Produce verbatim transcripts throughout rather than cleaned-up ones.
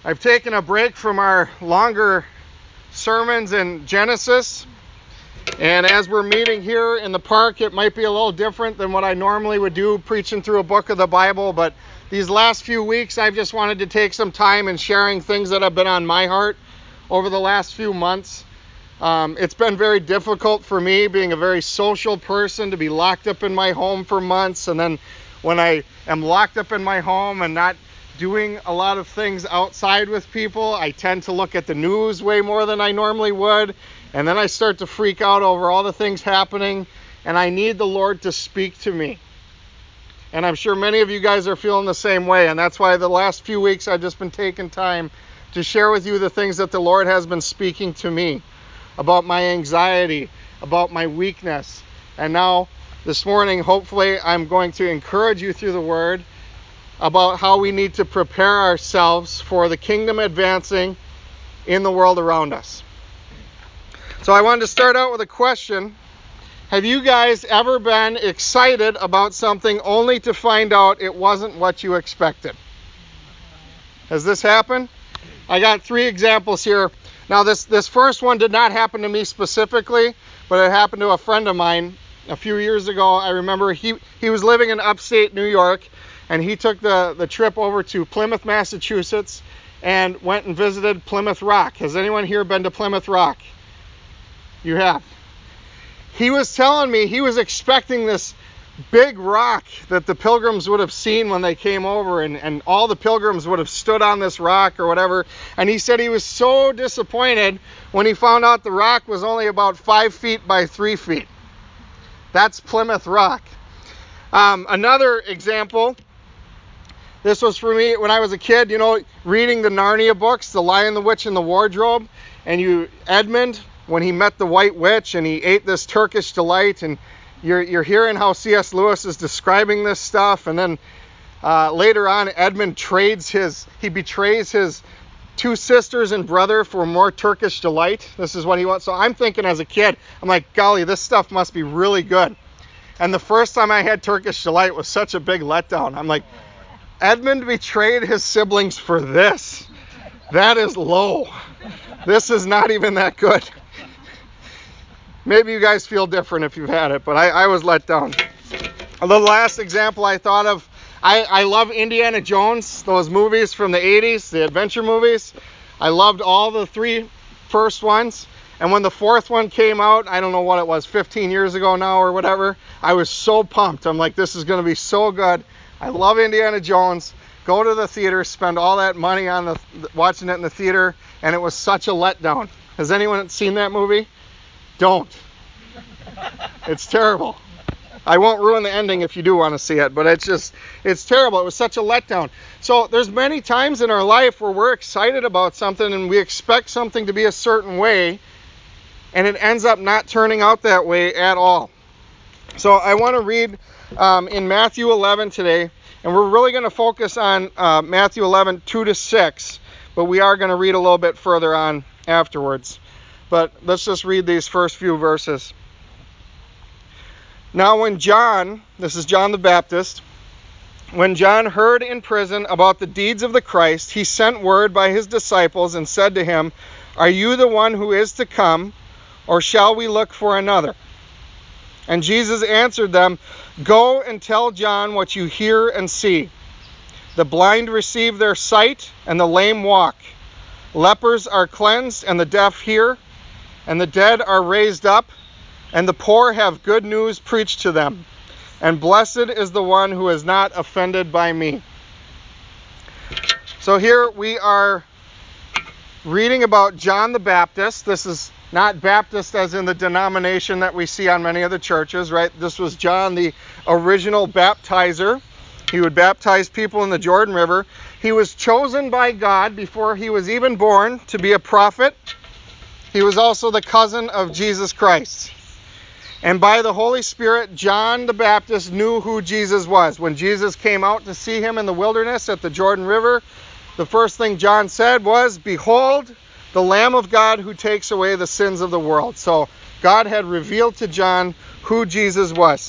I've taken a break from our longer sermons in Genesis, and as we're meeting here in the park, it might be a little different than what I normally would do preaching through a book of the Bible, but these last few weeks I've just wanted to take some time and sharing things that have been on my heart over the last few months. Um, it's been very difficult for me, being a very social person, to be locked up in my home for months, and then when I am locked up in my home and not doing a lot of things outside with people, I tend to look at the news way more than I normally would, and then I start to freak out over all the things happening, and I need the Lord to speak to me. And I'm sure many of you guys are feeling the same way, and that's why the last few weeks I've just been taking time to share with you the things that the Lord has been speaking to me about my anxiety, about my weakness. And now this morning, hopefully, I'm going to encourage you through the Word about how we need to prepare ourselves for the kingdom advancing in the world around us. So I wanted to start out with a question. Have you guys ever been excited about something only to find out it wasn't what you expected? Has this happened? I got three examples here. Now this, this first one did not happen to me specifically, but it happened to a friend of mine a few years ago. I remember he, he was living in upstate New York, and he took the, the trip over to Plymouth, Massachusetts, and went and visited Plymouth Rock. Has anyone here been to Plymouth Rock? You have. He was telling me he was expecting this big rock that the pilgrims would have seen when they came over, and, and all the pilgrims would have stood on this rock or whatever. And he said he was so disappointed when he found out the rock was only about five feet by three feet. That's Plymouth Rock. Um, another example. This was for me when I was a kid, you know, reading the Narnia books, The Lion, the Witch, and the Wardrobe. And you, Edmund, when he met the White Witch and he ate this Turkish delight, and you're, you're hearing how C S Lewis is describing this stuff. And then uh, later on, Edmund trades his, he betrays his two sisters and brother for more Turkish delight. This is what he wants. So I'm thinking as a kid, I'm like, golly, this stuff must be really good. And the first time I had Turkish delight was such a big letdown. I'm like, Edmund betrayed his siblings for this. That is low. This is not even that good. Maybe you guys feel different if you've had it, but I, I was let down. The last example I thought of, I, I love Indiana Jones, those movies from the eighties, the adventure movies. I loved all the three first ones. And when the fourth one came out, I don't know what it was, fifteen years ago now or whatever, I was so pumped. I'm like, this is going to be so good. I love Indiana Jones. Go to the theater, spend all that money on the watching it in the theater, and it was such a letdown. Has anyone seen that movie? Don't. It's terrible. I won't ruin the ending if you do want to see it, but it's just, it's terrible. It was such a letdown. So there's many times in our life where we're excited about something and we expect something to be a certain way, and it ends up not turning out that way at all. So I want to read um, in Matthew eleven today, and we're really going to focus on uh, Matthew eleven, two to six, but we are going to read a little bit further on afterwards. But let's just read these first few verses. Now when John, this is John the Baptist, when John heard in prison about the deeds of the Christ, he sent word by his disciples and said to him, "Are you the one who is to come, or shall we look for another?" And Jesus answered them, "Go and tell John what you hear and see. The blind receive their sight, and the lame walk. Lepers are cleansed, and the deaf hear, and the dead are raised up, and the poor have good news preached to them. And blessed is the one who is not offended by me." So here we are reading about John the Baptist. This is not Baptist as in the denomination that we see on many of the churches, right? This was John, the original baptizer. He would baptize people in the Jordan River. He was chosen by God before he was even born to be a prophet. He was also the cousin of Jesus Christ. And by the Holy Spirit, John the Baptist knew who Jesus was. When Jesus came out to see him in the wilderness at the Jordan River, the first thing John said was, "Behold, the Lamb of God who takes away the sins of the world." So God had revealed to John who Jesus was.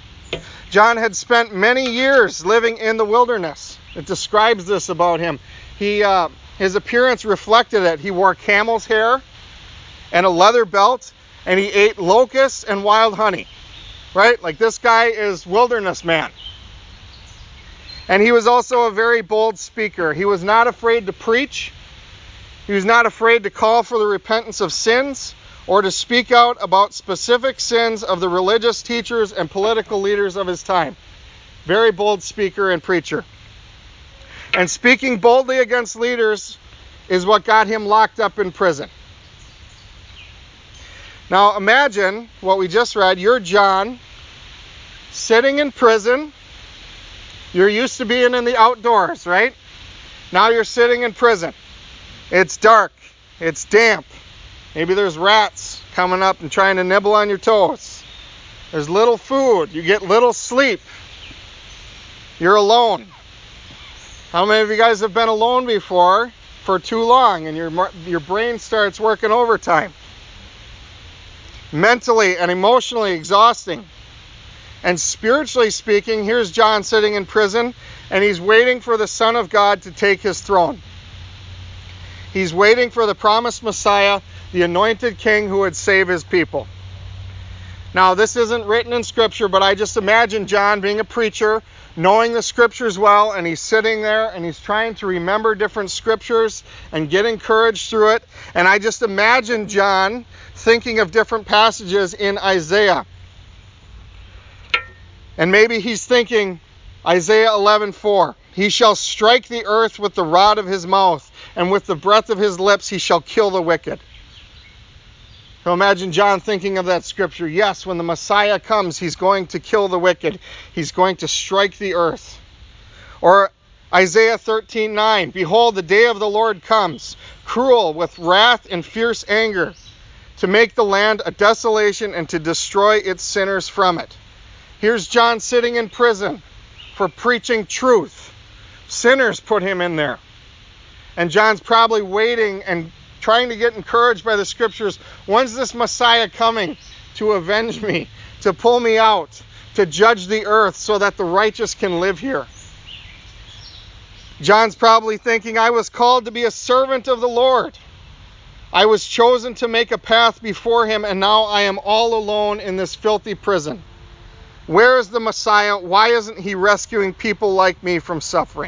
John had spent many years living in the wilderness. It describes this about him. He, uh, his appearance reflected it. He wore camel's hair and a leather belt, and he ate locusts and wild honey, right? Like, this guy is wilderness man. And he was also a very bold speaker. He was not afraid to preach. He was not afraid to call for the repentance of sins or to speak out about specific sins of the religious teachers and political leaders of his time. Very bold speaker and preacher. And speaking boldly against leaders is what got him locked up in prison. Now imagine what we just read. You're John, sitting in prison. You're used to being in the outdoors, right? Now you're sitting in prison. It's dark. It's damp. Maybe there's rats coming up and trying to nibble on your toes. There's little food. You get little sleep. You're alone. How many of you guys have been alone before for too long and your your brain starts working overtime? Mentally and emotionally exhausting. And spiritually speaking, here's John sitting in prison, and he's waiting for the Son of God to take his throne. He's waiting for the promised Messiah, the anointed king who would save his people. Now, this isn't written in Scripture, but I just imagine John being a preacher, knowing the Scriptures well, and he's sitting there and he's trying to remember different Scriptures and get encouraged through it. And I just imagine John thinking of different passages in Isaiah. And maybe he's thinking Isaiah eleven four. He shall strike the earth with the rod of his mouth, and with the breath of his lips he shall kill the wicked. So imagine John thinking of that scripture. Yes, when the Messiah comes, he's going to kill the wicked. He's going to strike the earth. Or Isaiah thirteen nine. Behold, the day of the Lord comes, cruel with wrath and fierce anger, to make the land a desolation and to destroy its sinners from it. Here's John sitting in prison for preaching truth. Sinners put him in there. And John's probably waiting and trying to get encouraged by the scriptures. When's this Messiah coming to avenge me, to pull me out, to judge the earth so that the righteous can live here? John's probably thinking, I was called to be a servant of the Lord. I was chosen to make a path before him, and now I am all alone in this filthy prison. Where is the Messiah? Why isn't he rescuing people like me from suffering?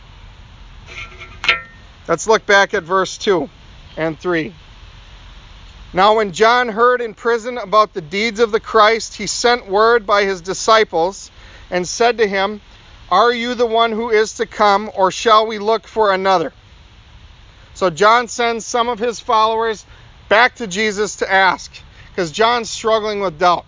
Let's look back at verse two and three. Now when John heard in prison about the deeds of the Christ, he sent word by his disciples and said to him, Are you the one who is to come, or shall we look for another? So John sends some of his followers back to Jesus to ask, because John's struggling with doubt.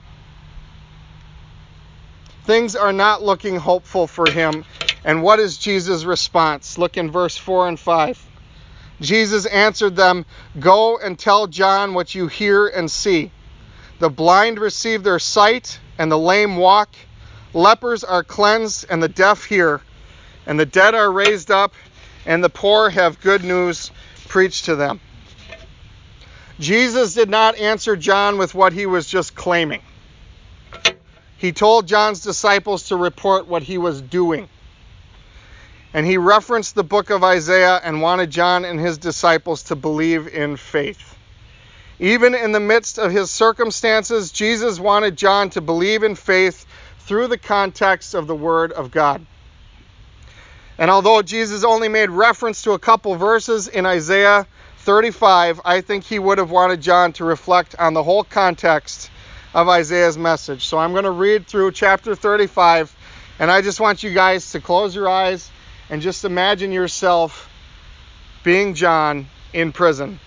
Things are not looking hopeful for him. And what is Jesus' response? Look in verse four and five. Jesus answered them, Go and tell John what you hear and see. The blind receive their sight, and the lame walk. Lepers are cleansed, and the deaf hear. And the dead are raised up, and the poor have good news preached to them. Jesus did not answer John with what he was just claiming. He told John's disciples to report what he was doing. And he referenced the book of Isaiah and wanted John and his disciples to believe in faith. Even in the midst of his circumstances, Jesus wanted John to believe in faith through the context of the Word of God. And although Jesus only made reference to a couple verses in Isaiah thirty-five, I think he would have wanted John to reflect on the whole context of Isaiah's message. So I'm going to read through chapter thirty-five, and I just want you guys to close your eyes and just imagine yourself being John in prison.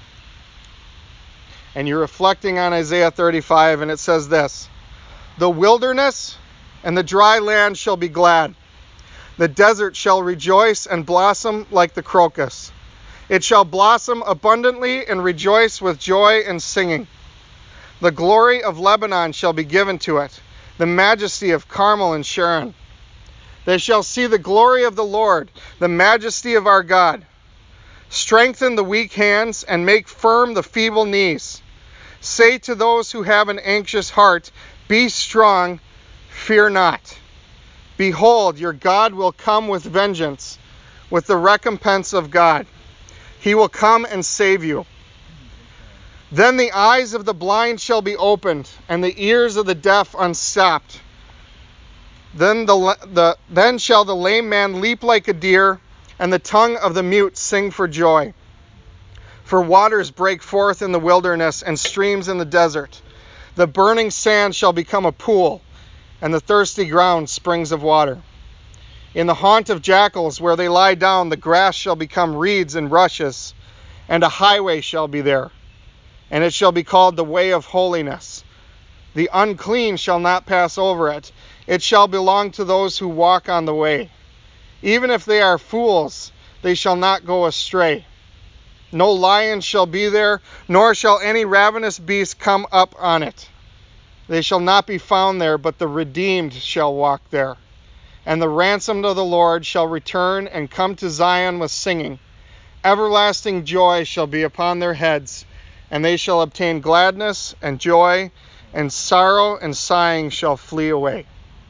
And you're reflecting on Isaiah thirty-five, and it says this: The wilderness and the dry land shall be glad. The desert shall rejoice and blossom like the crocus. It shall blossom abundantly and rejoice with joy and singing. The glory of Lebanon shall be given to it, the majesty of Carmel and Sharon. They shall see the glory of the Lord, the majesty of our God. Strengthen the weak hands and make firm the feeble knees. Say to those who have an anxious heart, Be strong, fear not. Behold, your God will come with vengeance. with the recompense of God. He will come and save you. Then the eyes of the blind shall be opened, and the ears of the deaf unstopped. Then the, the then shall the lame man leap like a deer, and the tongue of the mute sing for joy. For waters break forth in the wilderness, and streams in the desert. The burning sand shall become a pool, and the thirsty ground springs of water. In the haunt of jackals, where they lie down, the grass shall become reeds and rushes, and a highway shall be there, and it shall be called the way of holiness. The unclean shall not pass over it. It shall belong to those who walk on the way. Even if they are fools, they shall not go astray. No lion shall be there, nor shall any ravenous beast come up on it. They shall not be found there, but the redeemed shall walk there. And the ransomed of the Lord shall return and come to Zion with singing. Everlasting joy shall be upon their heads, and they shall obtain gladness and joy, and sorrow and sighing shall flee away.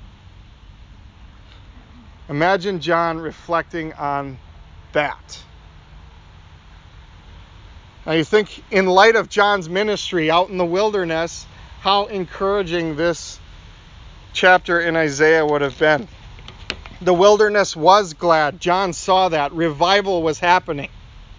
Imagine John reflecting on that. Now you think, in light of John's ministry out in the wilderness, how encouraging this chapter in Isaiah would have been. The wilderness was glad. John saw that. Revival was happening.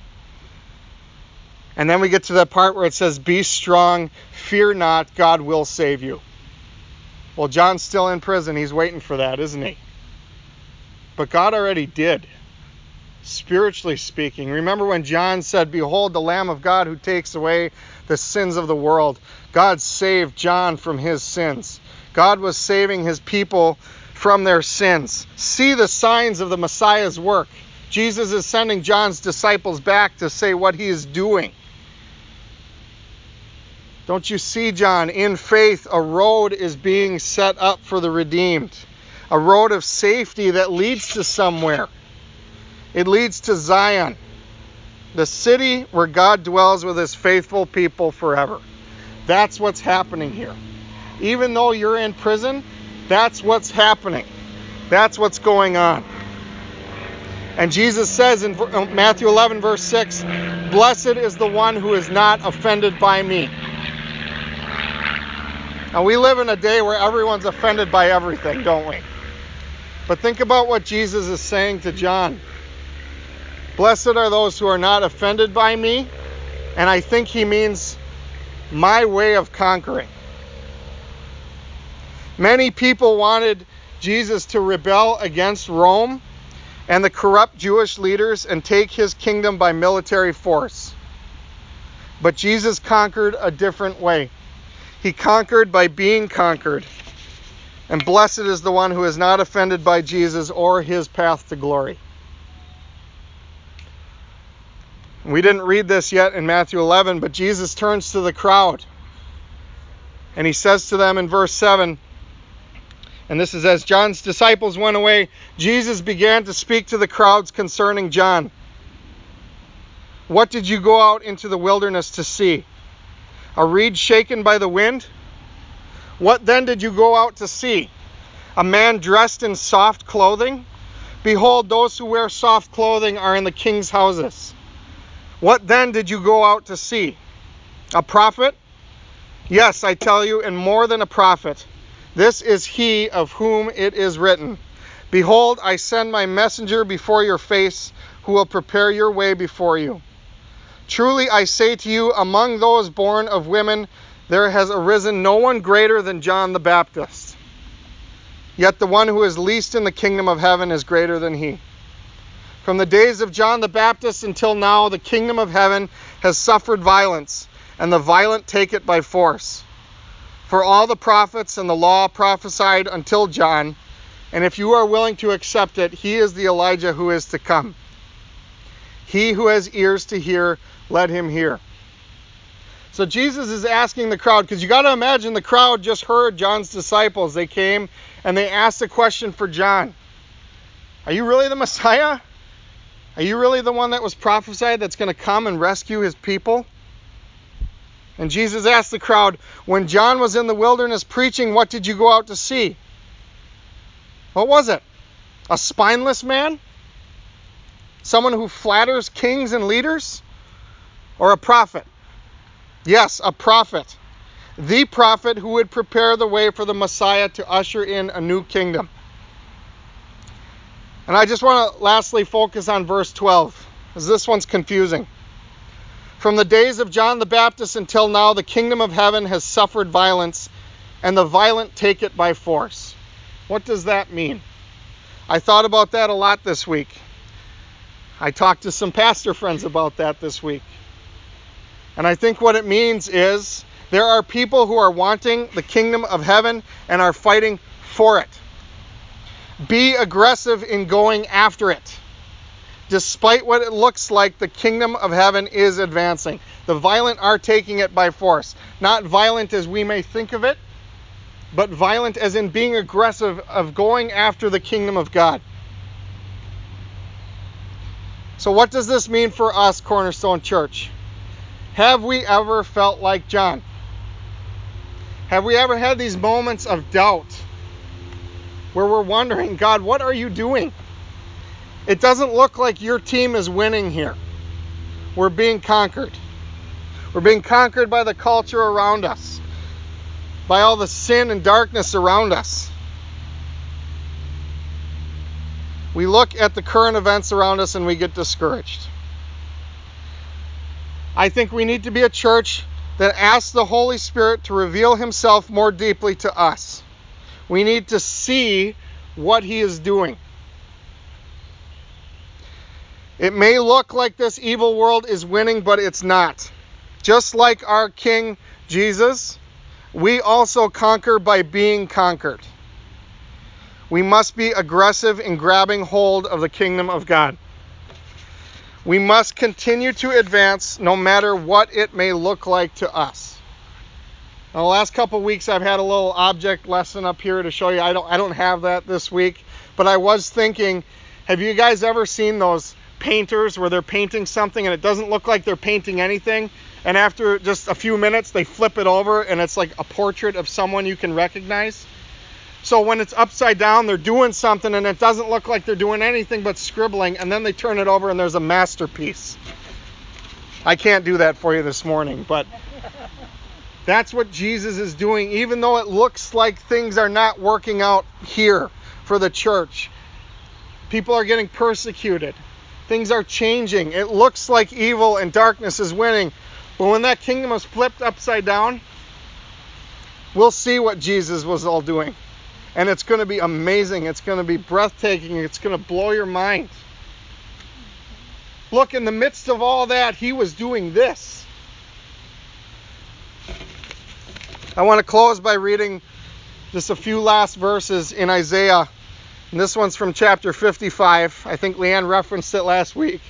And then we get to that part where it says, be strong, fear not, God will save you. Well, John's still in prison. He's waiting for that, isn't he? But God already did. Spiritually speaking. Remember when John said, behold the Lamb of God who takes away the sins of the world. God saved John from his sins. God was saving his people from their sins. See the signs of the Messiah's work. Jesus is sending John's disciples back to say what he is doing. Don't you see, John? In faith, a road is being set up for the redeemed. A road of safety that leads to somewhere. It leads to Zion, the city where God dwells with his faithful people forever. That's what's happening here. Even though you're in prison, that's what's happening. That's what's going on. And Jesus says in Matthew eleven, verse six, blessed is the one who is not offended by me. Now, we live in a day where everyone's offended by everything, don't we? But think about what Jesus is saying to John. Blessed are those who are not offended by me. And I think he means my way of conquering. Many people wanted Jesus to rebel against Rome and the corrupt Jewish leaders and take his kingdom by military force. But Jesus conquered a different way. He conquered by being conquered. And blessed is the one who is not offended by Jesus or his path to glory. We didn't read this yet in Matthew eleven, but Jesus turns to the crowd. And he says to them in verse seven, and this is as John's disciples went away, Jesus began to speak to the crowds concerning John. What did you go out into the wilderness to see? A reed shaken by the wind? What then did you go out to see? A man dressed in soft clothing? Behold, those who wear soft clothing are in the king's houses. What then did you go out to see? A prophet? Yes, I tell you, and more than a prophet. This is he of whom it is written, behold, I send my messenger before your face, who will prepare your way before you. Truly I say to you, among those born of women, there has arisen no one greater than John the Baptist. Yet the one who is least in the kingdom of heaven is greater than he. From the days of John the Baptist until now, the kingdom of heaven has suffered violence, and the violent take it by force. For all the prophets and the law prophesied until John, and if you are willing to accept it, he is the Elijah who is to come. He who has ears to hear, let him hear. So Jesus is asking the crowd, because you got to imagine the crowd just heard John's disciples. They came and they asked a question for John. Are you really the Messiah? Are you really the one that was prophesied that's going to come and rescue his people? And Jesus asked the crowd, when John was in the wilderness preaching, what did you go out to see? What was it? A spineless man? Someone who flatters kings and leaders? Or a prophet? Yes, a prophet. The prophet who would prepare the way for the Messiah to usher in a new kingdom. And I just want to lastly focus on verse twelve, because this one's confusing. From the days of John the Baptist until now, the kingdom of heaven has suffered violence, and the violent take it by force. What does that mean? I thought about that a lot this week. I talked to some pastor friends about that this week. And I think what it means is there are people who are wanting the kingdom of heaven and are fighting for it. Be aggressive in going after it. Despite what it looks like, the kingdom of heaven is advancing. The violent are taking it by force. Not violent as we may think of it, but violent as in being aggressive of going after the kingdom of God. So what does this mean for us, Cornerstone Church? Have we ever felt like John? Have we ever had these moments of doubt where we're wondering, God, what are you doing? It doesn't look like your team is winning here. We're being conquered. We're being conquered by the culture around us, by all the sin and darkness around us. We look at the current events around us and we get discouraged. I think we need to be a church that asks the Holy Spirit to reveal himself more deeply to us. We need to see what he is doing. It may look like this evil world is winning, but it's not. Just like our King Jesus, we also conquer by being conquered. We must be aggressive in grabbing hold of the kingdom of God. We must continue to advance no matter what it may look like to us. Now, the last couple weeks I've had a little object lesson up here to show you. I don't I don't have that this week, but I was thinking, have you guys ever seen those painters where they're painting something and it doesn't look like they're painting anything, and after just a few minutes they flip it over and it's like a portrait of someone you can recognize? So when it's upside down, they're doing something and it doesn't look like they're doing anything but scribbling, and then they turn it over and there's a masterpiece. I can't do that for you this morning, but that's what Jesus is doing. Even though it looks like things are not working out here for the church, people are getting persecuted, things are changing, it looks like evil and darkness is winning, but when that kingdom is flipped upside down, we'll see what Jesus was all doing. And it's going to be amazing. It's going to be breathtaking. It's going to blow your mind. Look, in the midst of all that, he was doing this. I want to close by reading just a few last verses in Isaiah. And this one's from chapter fifty-five. I think Leanne referenced it last week.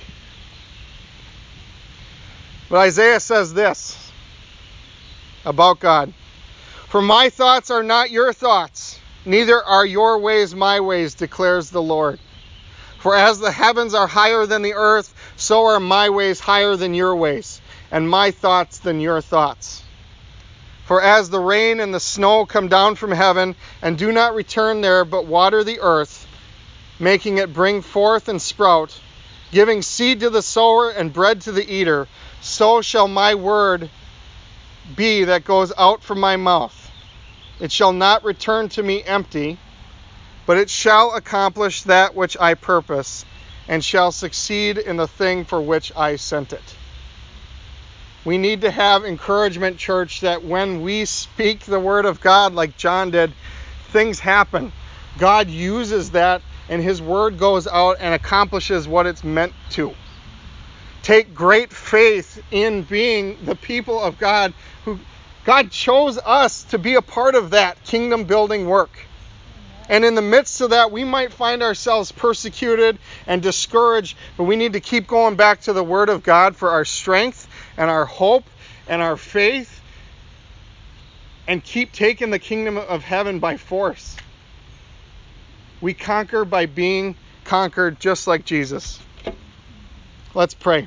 But Isaiah says this about God. For my thoughts are not your thoughts, neither are your ways my ways, declares the Lord. For as the heavens are higher than the earth, so are my ways higher than your ways, and my thoughts than your thoughts. For as the rain and the snow come down from heaven, and do not return there, but water the earth, making it bring forth and sprout, giving seed to the sower and bread to the eater, so shall my word be that goes out from my mouth. It shall not return to me empty, but it shall accomplish that which I purpose, and shall succeed in the thing for which I sent it. We need to have encouragement, church, that when we speak the word of God like John did, things happen. God uses that, and his word goes out and accomplishes what it's meant to. Take great faith in being the people of God who God chose us to be a part of that kingdom building work. And in the midst of that, we might find ourselves persecuted and discouraged, but we need to keep going back to the Word of God for our strength and our hope and our faith, and keep taking the kingdom of heaven by force. We conquer by being conquered, just like Jesus. Let's pray.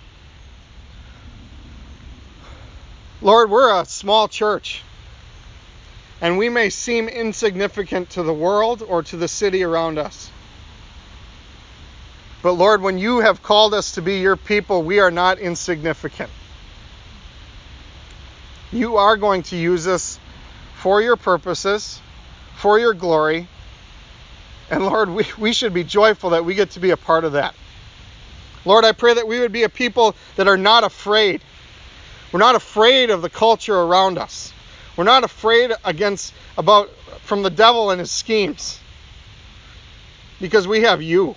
Lord, we're a small church, and we may seem insignificant to the world or to the city around us. But Lord, when you have called us to be your people, we are not insignificant. You are going to use us for your purposes, for your glory. And Lord, we, we should be joyful that we get to be a part of that. Lord, I pray that we would be a people that are not afraid. We're not afraid of the culture around us. We're not afraid against about from the devil and his schemes. Because we have you.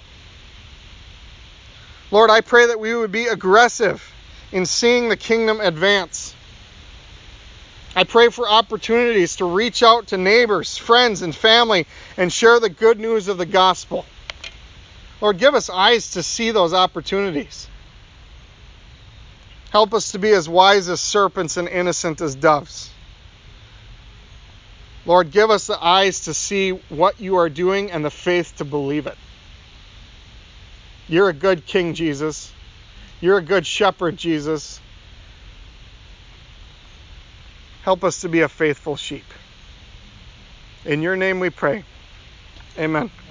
Lord, I pray that we would be aggressive in seeing the kingdom advance. I pray for opportunities to reach out to neighbors, friends, and family and share the good news of the gospel. Lord, give us eyes to see those opportunities. Help us to be as wise as serpents and innocent as doves. Lord, give us the eyes to see what you are doing and the faith to believe it. You're a good King, Jesus. You're a good shepherd, Jesus. Help us to be a faithful sheep. In your name we pray. Amen.